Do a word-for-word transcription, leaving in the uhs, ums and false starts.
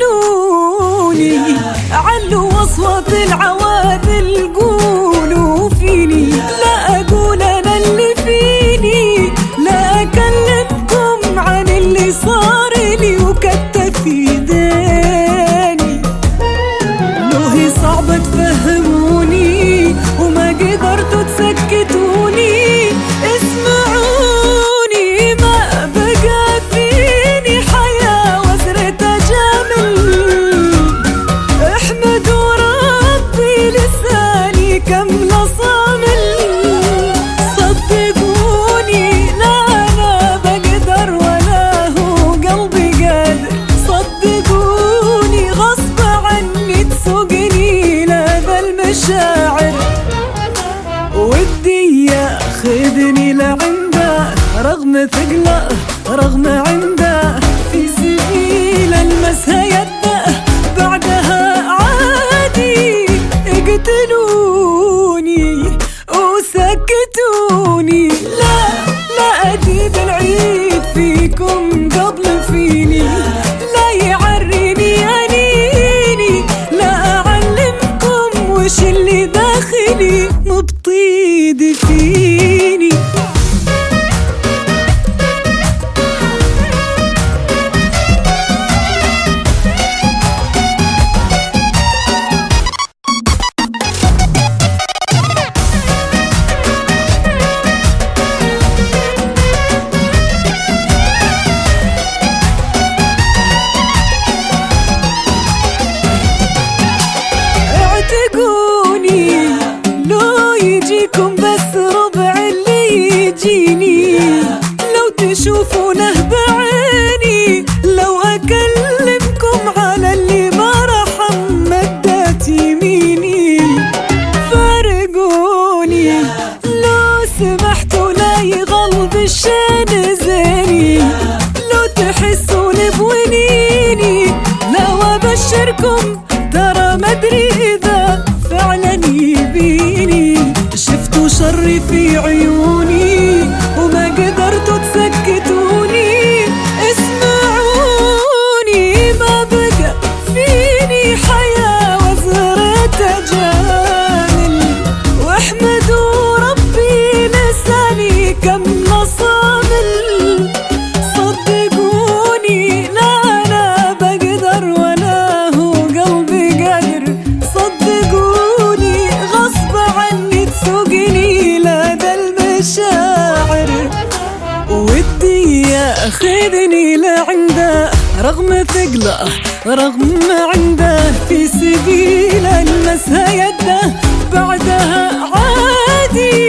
اقتلوني، علوا أصوات العواذل قولوا فيني، لا أقول أنا اللي فيني، لا أكلمكم عن اللي صار لي وكتف في ديني. لو هي صعبة تفهموني وما قدرتوا تسكتوني، اسمعوني ما بقى فيني حياة وزرة أجامل، احمدوا ربي لساني كمل صامل، صدقوني لا أنا بقدر ولا هو قلبي قادر، صدقوني غصب عني تسوقني لذا المشاعر، ودي ياخذني لعنده رغم ثقله رغم عنده، في سبيل المسها يده بعدها عادي، اقتلوني وسكتوني، لا لا أجيب العيد فيكم قبل فيني، لا يعريني أنيني، لا أعلمكم وش اللي داخلي مبطيد فيني. لو يجيكم بس ربع اللي يجيني، لو تشوفونه بعيني، لو أكلمكم على اللي ما رحم مدت يميني، فارقوني لو سمحتوا لا يغلب الشين زيني، لو تحسون بونيني، لو أبشركم ترى مدري إذا فعلا يبيني، شفتوا شري في عيوني وما قدرتوا تسكتوني، اسمعوني ما بقى فيني حياة وزرة أجامل، واحمدوا ربي لساني كمل صامل، صدقوني لا أنا بقدر ولا هو قلبي قادر، صدقوني غصب عني تسوقني لدى المشاعر، ودي ياخذني لعنده رغم ثقله رغم عنده، في سبيل المسها يده بعدها عادي